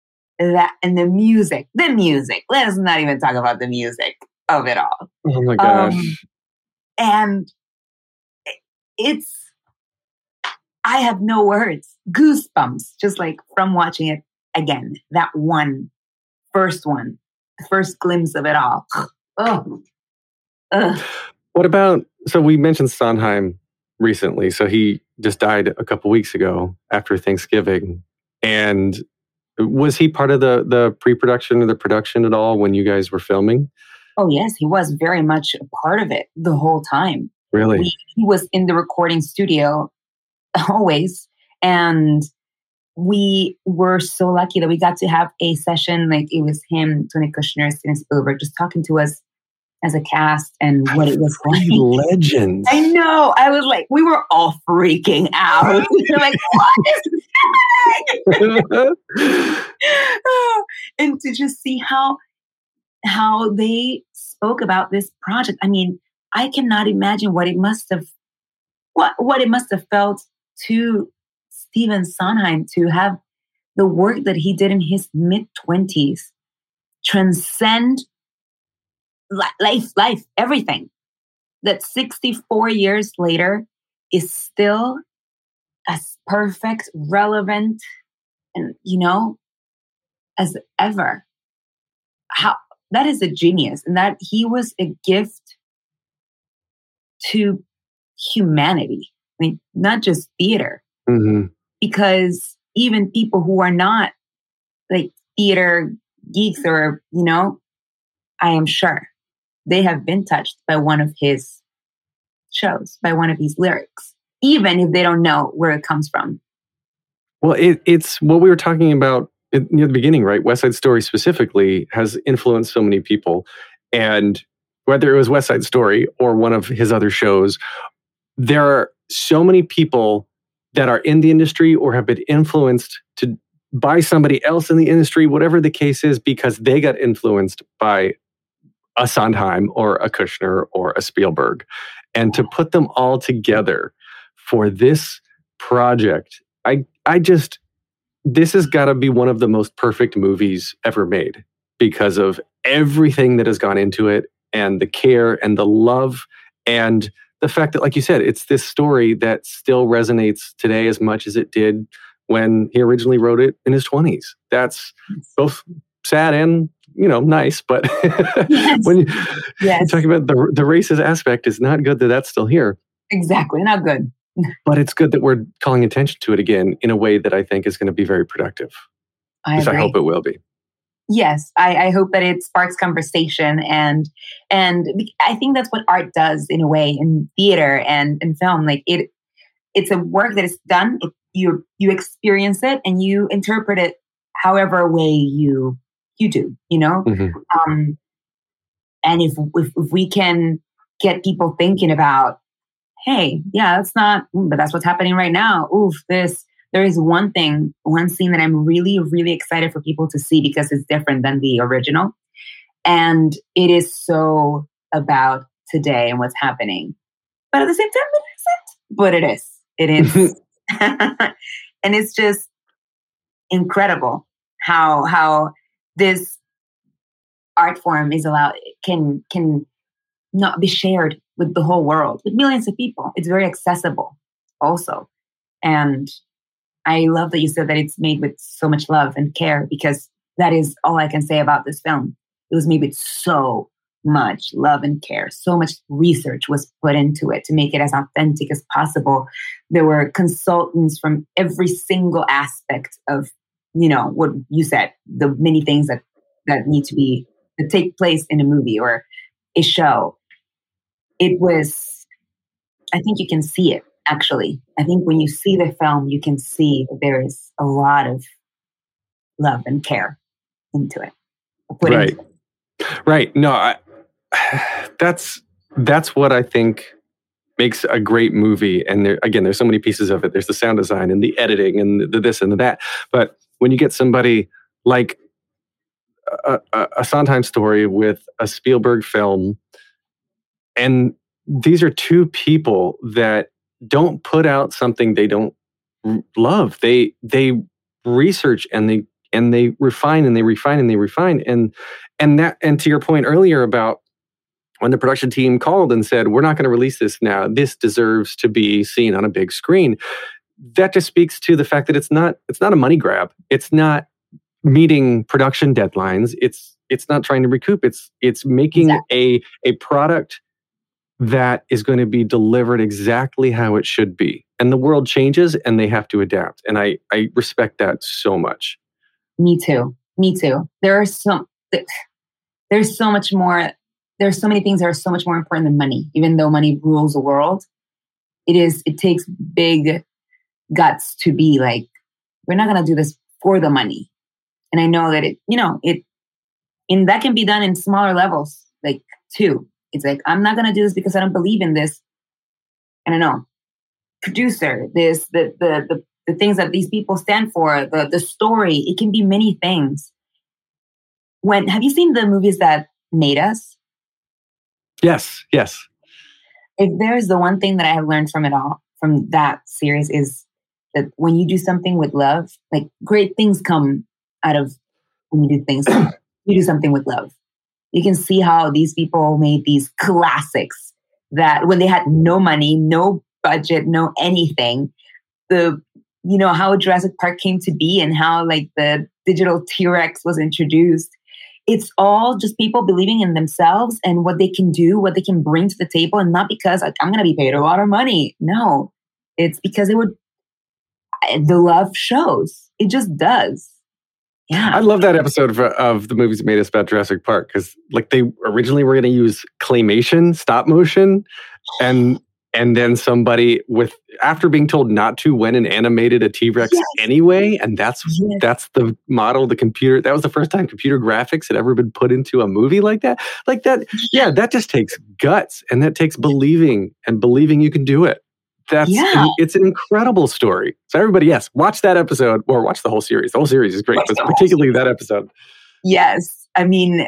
That and the music, the music. Let's not even talk about the music of it all. oh my gosh, Um, and it's, I have no words. goosebumps just like from watching it again. That one, first one, the first glimpse of it all. Oh, ugh. What about, so we mentioned Sondheim recently. So he just died a couple weeks ago after Thanksgiving. And was he part of the, the pre-production or the production at all when you guys were filming? Oh, yes, he was very much a part of it the whole time. Really? We, he was in the recording studio always. And we were so lucky that we got to have a session. Like it was him, Tony Kushner, Steven Spielberg, just talking to us as a cast and what it was like. Legends. I know. I was like, we were all freaking out. We were like, what is happening? And to just see how how they spoke about this project. I mean, I cannot imagine what it must have what what it must have felt to Stephen Sondheim to have the work that he did in his mid-twenties transcend life, life, everything. That sixty-four years later is still as perfect, relevant, and, you know, as ever. How that is a genius, and that he was a gift to humanity. I mean, not just theater. Mm-hmm. Because even people who are not like theater geeks or, you know, I am sure they have been touched by one of his shows, by one of his lyrics, even if they don't know where it comes from. Well, it, it's what we were talking about near the beginning, right? West Side Story specifically has influenced so many people. And whether it was West Side Story or one of his other shows, there are so many people that are in the industry or have been influenced to by somebody else in the industry, whatever the case is, because they got influenced by a Sondheim or a Kushner or a Spielberg. And to put them all together for this project, I I just, this has got to be one of the most perfect movies ever made because of everything that has gone into it and the care and the love and the fact that, like you said, it's this story that still resonates today as much as it did when he originally wrote it in his twenties. That's both sad and, you know, nice. But yes. when you, yes. you talk about the the racist aspect, it's not good that that's still here. Exactly, not good. But it's good that we're calling attention to it again in a way that I think is going to be very productive. I Because agree. I hope it will be. Yes, I, I hope that it sparks conversation, and and I think that's what art does in a way in theater and in film. Like it, it's a work that is done. It, you you experience it and you interpret it however way you you do. You know, Mm-hmm. um, and if, if if we can get people thinking about, hey, yeah, that's not, but that's what's happening right now. Oof, this. There is one thing, one scene that I'm really, really excited for people to see because it's different than the original. And it is so about today and what's happening. But at the same time, it isn't. But it is. It is. And it's just incredible how how this art form is allowed, can, can not be shared with the whole world, with millions of people. It's very accessible also. And I love that you said that it's made with so much love and care, because that is all I can say about this film. It was made with so much love and care. So much research was put into it to make it as authentic as possible. There were consultants from every single aspect of, you know, what you said, the many things that, that need to be, that take place in a movie or a show. It was, I think you can see it. Actually, I think when you see the film, you can see that there is a lot of love and care into it. Right. Into it. Right. No, I, that's that's what I think makes a great movie. And there, again, there's so many pieces of it. There's the sound design and the editing and the this and the that. But when you get somebody like a, a, a Sondheim story with a Spielberg film, and these are two people that don't put out something they don't love. They they research and they and they refine and they refine and they refine and and that and to your point earlier about when the production team called and said, we're not going to release this now. This deserves to be seen on a big screen. that just speaks to the fact that it's not it's not a money grab. It's not meeting production deadlines. It's it's not trying to recoup. It's it's making exactly. a a product that is going to be delivered exactly how it should be. And the world changes and they have to adapt. And I I respect that so much. Me too. Me too. There are so there's so much more. There's so many things that are so much more important than money. Even though money rules the world, it is. It takes big guts to be like, we're not going to do this for the money. And I know that it, you know, it, and that can be done in smaller levels, like too. It's like, I'm not going to do this because I don't believe in this. I don't know, producer, this, the, the, the, the things that these people stand for, the, the story. It can be many things. When, have you seen the movies that made us? Yes, yes. If there's the one thing that I have learned from it all, from that series, is that when you do something with love, like great things come out of when you do things, you do something with love. You can see how these people made these classics that when they had no money, no budget, no anything, the, you know, how Jurassic Park came to be and how like the digital T-Rex was introduced. It's all just people believing in themselves and what they can do, what they can bring to the table. And not because like, I'm going to be paid a lot of money. No, it's because it would, the love shows. It just does. Yeah. I love that episode of, of the movies that made us about Jurassic Park because like they originally were going to use claymation, stop motion, and and then somebody with after being told not to went and animated a T-Rex yes. anyway, and that's yes. that's the model, the computer. That was the first time computer graphics had ever been put into a movie like that. Like that, yeah, that just takes guts and that takes believing and believing you can do it. That's yeah. it's an incredible story. So everybody, yes, watch that episode or watch the whole series. The whole series is great, watch but particularly that episode. Yes, I mean,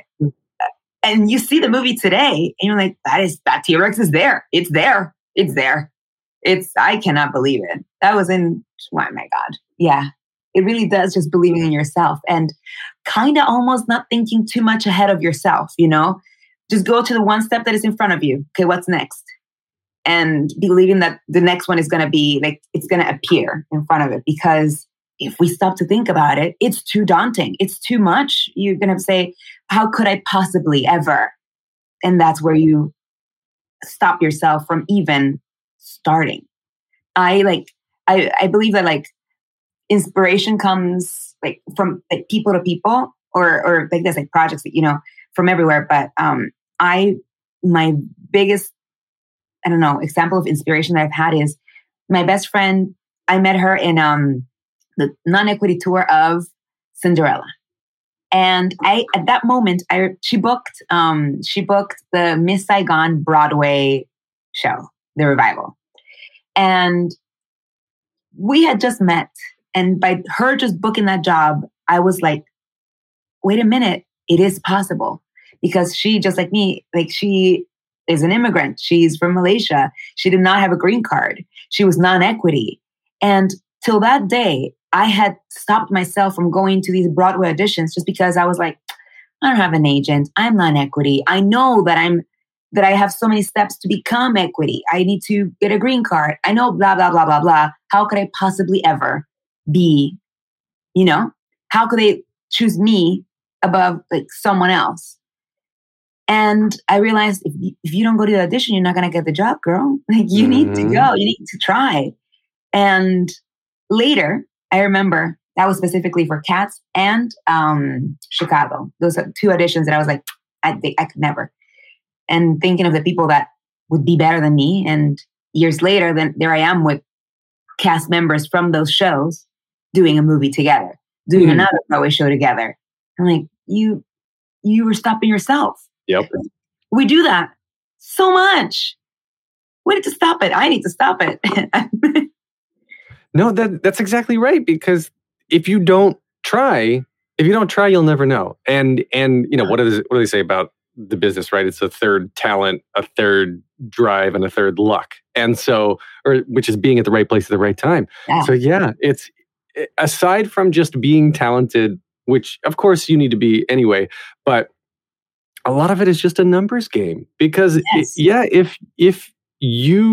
and you see the movie today, and you're like, that is that T-Rex is there. It's there. It's there. It's I cannot believe it. That was in oh my God. Yeah, it really does just believing in yourself and kind of almost not thinking too much ahead of yourself. You know, just go to the one step that is in front of you. Okay, what's next? And believing that the next one is going to be like, it's going to appear in front of it. Because if we stop to think about it, it's too daunting. It's too much. You're going to say, how could I possibly ever? And that's where you stop yourself from even starting. I like, I, I believe that like inspiration comes like from like people to people or, or like there's like projects that, you know, from everywhere. But um, I, my biggest I don't know, example of inspiration that I've had is my best friend. I met her in um, the non-equity tour of Cinderella. And I, at that moment, I, she booked, um, she booked the Miss Saigon Broadway show, the revival. And we had just met. And by her just booking that job, I was like, wait a minute, it is possible. Because she, just like me, like she, is an immigrant. She's from Malaysia. She did not have a green card. She was non-equity. And till that day, I had stopped myself from going to these Broadway auditions just because I was like, I don't have an agent. I'm non-equity. I know that I'm, that I have so many steps to become equity. I need to get a green card. I know blah, blah, blah, blah, blah. How could I possibly ever be, you know, how could they choose me above like someone else? And I realized if you, if you don't go to the audition, you're not going to get the job, girl. Like you mm-hmm. need to go. You need to try. And later, I remember that was specifically for Cats and um, Chicago. Those are two auditions that I was like, I think I could never. And thinking of the people that would be better than me. And years later, then there I am with cast members from those shows doing a movie together, doing mm-hmm. another Broadway show together. I'm like, you, you were stopping yourself. Yep. We do that so much. We need to stop it. I need to stop it. No, that that's exactly right. Because if you don't try, if you don't try, you'll never know. And and you know what is what do they say about the business? Right? It's a third talent, a third drive, and a third luck. And so, or which is being at the right place at the right time. Yeah. So yeah, it's aside from just being talented, which of course you need to be anyway, but a lot of it is just a numbers game because yes. it, yeah, if if you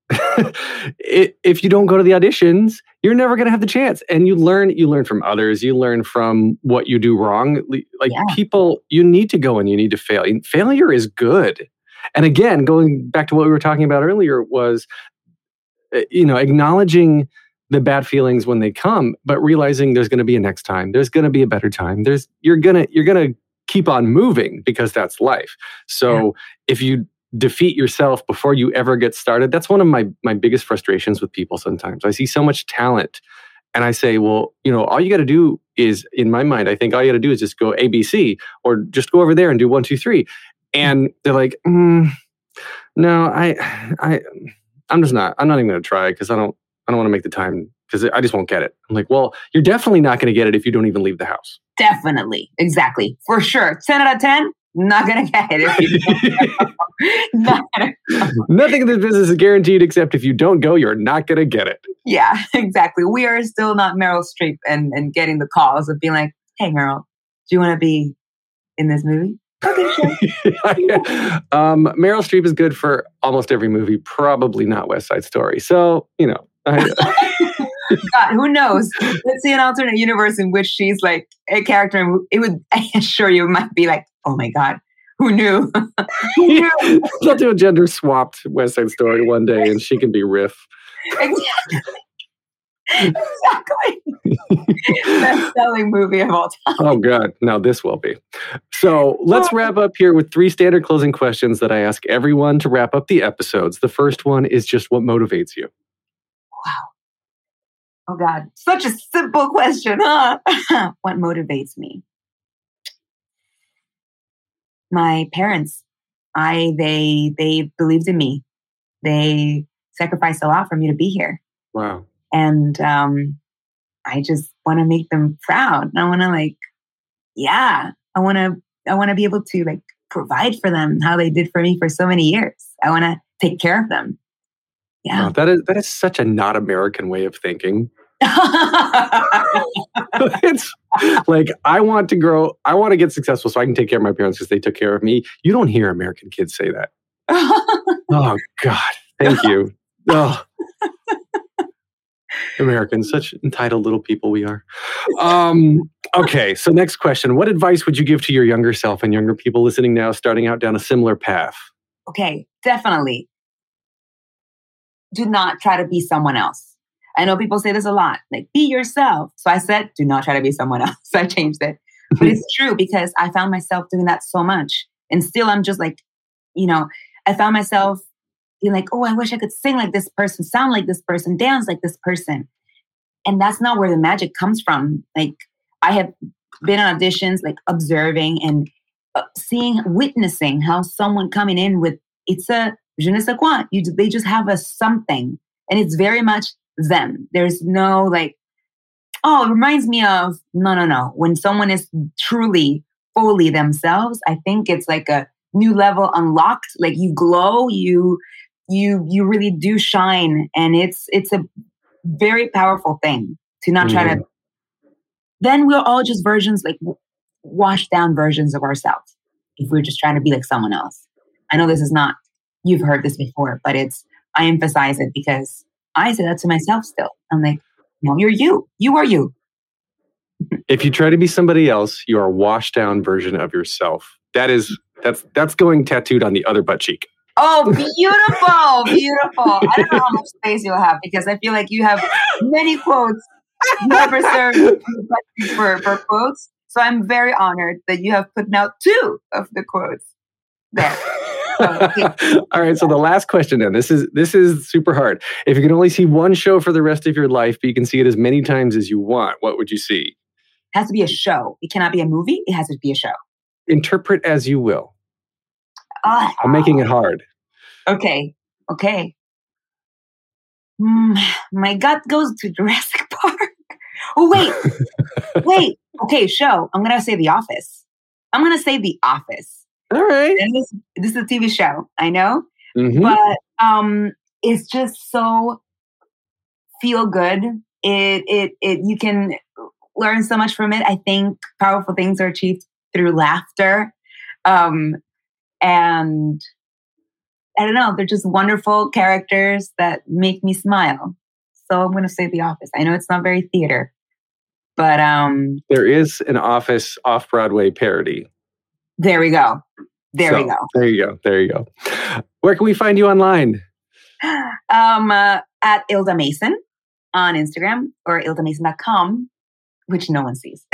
if you don't go to the auditions, you're never going to have the chance. And you learn, you learn from others. You learn from what you do wrong. Like yeah. people, you need to go and you need to fail. And failure is good. And again, going back to what we were talking about earlier was, you know, acknowledging the bad feelings when they come, but realizing there's going to be a next time. There's going to be a better time. There's you're gonna you're gonna keep on moving because that's life. So yeah. if you defeat yourself before you ever get started, that's one of my my biggest frustrations with people. Sometimes I see so much talent, and I say, well, you know, all you got to do is, in my mind, I think all you got to do is just go A, B, C, or just go over there and do one, two, three, and they're like, mm, no, I, I, I'm just not. I'm not even going to try because I don't. I don't want to make the time because I just won't get it. I'm like, well, you're definitely not going to get it if you don't even leave the house. Definitely. Exactly. For sure. ten out of ten, not going to get it. If you not gonna Nothing in this business is guaranteed except if you don't go, you're not going to get it. Yeah, exactly. We are still not Meryl Streep and, and getting the calls of being like, hey, Meryl, do you want to be in this movie? Okay, sure. um, Meryl Streep is good for almost every movie, probably not West Side Story. So, you know. God, who knows? Let's see an alternate universe in which she's like a character. And it would, I assure you, it might be like, oh my God, who knew? Who knew? They'll do a gender swapped West Side Story one day and she can be Riff. Exactly. Exactly. Best-selling movie of all time. Oh God, now this will be. So let's wrap up here with three standard closing questions that I ask everyone to wrap up the episodes. The first one is just what motivates you? Wow. Oh God, such a simple question, huh? What motivates me? My parents. I they they believed in me. They sacrificed a lot for me to be here. Wow. And um, I just want to make them proud. I want to like, yeah, I want to I want to be able to like provide for them how they did for me for so many years. I want to take care of them. Yeah. Wow, that is that is such a not American way of thinking. It's like, I want to grow, I want to get successful so I can take care of my parents because they took care of me. You don't hear American kids say that. Oh God, thank you. Oh. Americans, such entitled little people we are. Um, okay, so next question. What advice would you give to your younger self and younger people listening now starting out down a similar path? Okay, definitely. Do not try to be someone else. I know people say this a lot, like, be yourself. So I said, do not try to be someone else. So I changed it. But it's true because I found myself doing that so much. And still I'm just like, you know, I found myself being like, oh, I wish I could sing like this person, sound like this person, dance like this person. And that's not where the magic comes from. Like, I have been on auditions, like observing and uh, seeing, witnessing how someone coming in with, it's a je ne sais quoi. You, they just have a something. And it's very much them. There's no like, oh, it reminds me of, no, no, no. When someone is truly, fully themselves, I think it's like a new level unlocked. Like you glow, you, you, you really do shine. And it's, it's a very powerful thing to not try mm-hmm. to, then we're all just versions, like w- washed down versions of ourselves. If we're just trying to be like someone else. I know this is not, you've heard this before, but it's, I emphasize it because I say that to myself still. I'm like, no, you're you. You are you. If you try to be somebody else, you are a washed down version of yourself. That is, that's that's going tattooed on the other butt cheek. Oh, beautiful, beautiful. I don't know how much space you'll have because I feel like you have many quotes. You have reserved for, for quotes. So I'm very honored that you have put out two of the quotes there. All right, so the last question then. This is this is super hard. If you can only see one show for the rest of your life, but you can see it as many times as you want, what would you see? It has to be a show. It cannot be a movie. It has to be a show. Interpret as you will. Oh. I'm making it hard. Okay. Okay. Mm, my gut goes to Jurassic Park. Oh, wait. Wait. Okay, show. I'm going to say The Office. I'm going to say The Office. All right. And this, this is a T V show, I know. Mm-hmm. But um, it's just so feel good. It, it, it, you can learn so much from it. I think powerful things are achieved through laughter. Um, and I don't know, they're just wonderful characters that make me smile. So I'm going to say The Office. I know it's not very theater, but um, there is an Office off-Broadway parody. There we go. There so, we go. There you go. There you go. Where can we find you online? Um, uh, at Ilda Mason on Instagram or ilda mason dot com, which no one sees.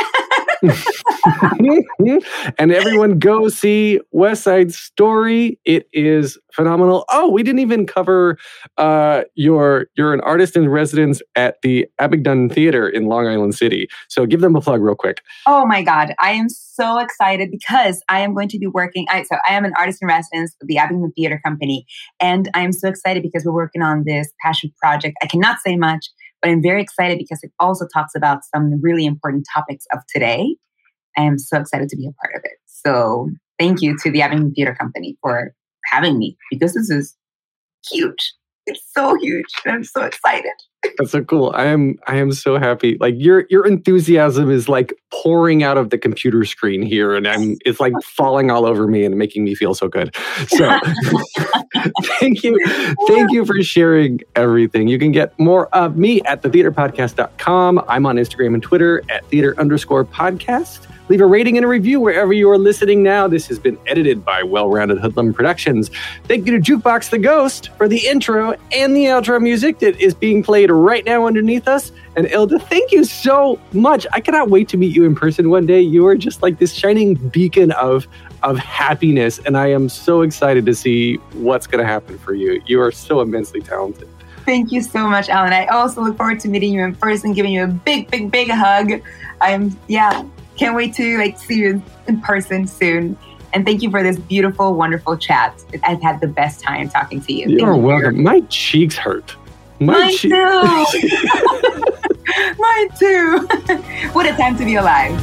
And everyone go see West Side Story. It is phenomenal. Oh, we didn't even cover uh, your, you're an artist in residence at the Abingdon Theater in Long Island City. So give them a plug real quick. Oh my God. I am so excited because I am going to be working. I, so I am an artist in residence with the Abingdon Theater Company. And I'm so excited because we're working on this passion project. I cannot say much, but I'm very excited because it also talks about some really important topics of today. I am so excited to be a part of it. So thank you to the Abingdon Theater Company for having me because this is huge. It's so huge. And I'm so excited. That's so cool. I am I am so happy. Like your your enthusiasm is like pouring out of the computer screen here, and I'm it's like falling all over me and making me feel so good. So thank you. Thank you for sharing everything. You can get more of me at the theater podcast dot com. I'm on Instagram and Twitter at theater underscore podcast. Leave a rating and a review wherever you are listening now. This has been edited by Well-Rounded Hoodlum Productions. Thank you to Jukebox the Ghost for the intro and the outro music that is being played right now underneath us. And Ilda, thank you so much. I cannot wait to meet you in person one day. You are just like this shining beacon of, of happiness. And I am so excited to see what's going to happen for you. You are so immensely talented. Thank you so much, Alan. I also look forward to meeting you in person, giving you a big, big, big hug. I'm, yeah... Can't wait to like see you in person soon. And thank you for this beautiful, wonderful chat. I've had the best time talking to you. You're thank welcome. You. My cheeks hurt. My Mine che- too. Mine too. What a time to be alive.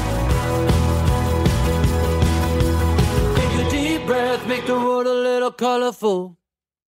Take a deep breath, make the world a little colorful.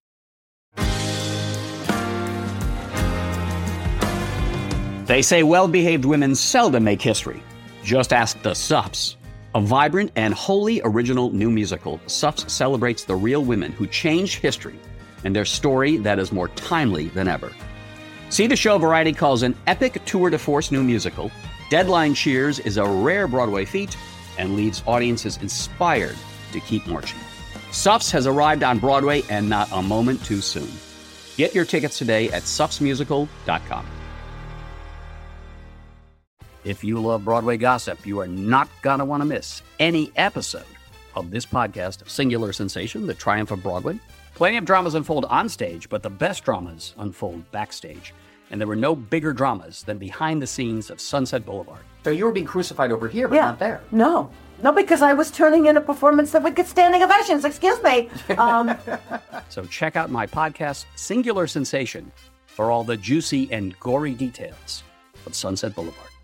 They say well-behaved women seldom make history. Just ask the Suffs. A vibrant and wholly original new musical, Suffs celebrates the real women who changed history and their story that is more timely than ever. See the show Variety calls an epic tour de force new musical. Deadline cheers is a rare Broadway feat and leaves audiences inspired to keep marching. Suffs has arrived on Broadway and not a moment too soon. Get your tickets today at suffs musical dot com. If you love Broadway gossip, you are not going to want to miss any episode of this podcast, Singular Sensation, The Triumph of Broadway. Plenty of dramas unfold on stage, but the best dramas unfold backstage. And there were no bigger dramas than behind the scenes of Sunset Boulevard. So you were being crucified over here, but yeah. not there. No. No, because I was turning in a performance that would get standing ovations. Excuse me. Um, so check out my podcast, Singular Sensation, for all the juicy and gory details of Sunset Boulevard.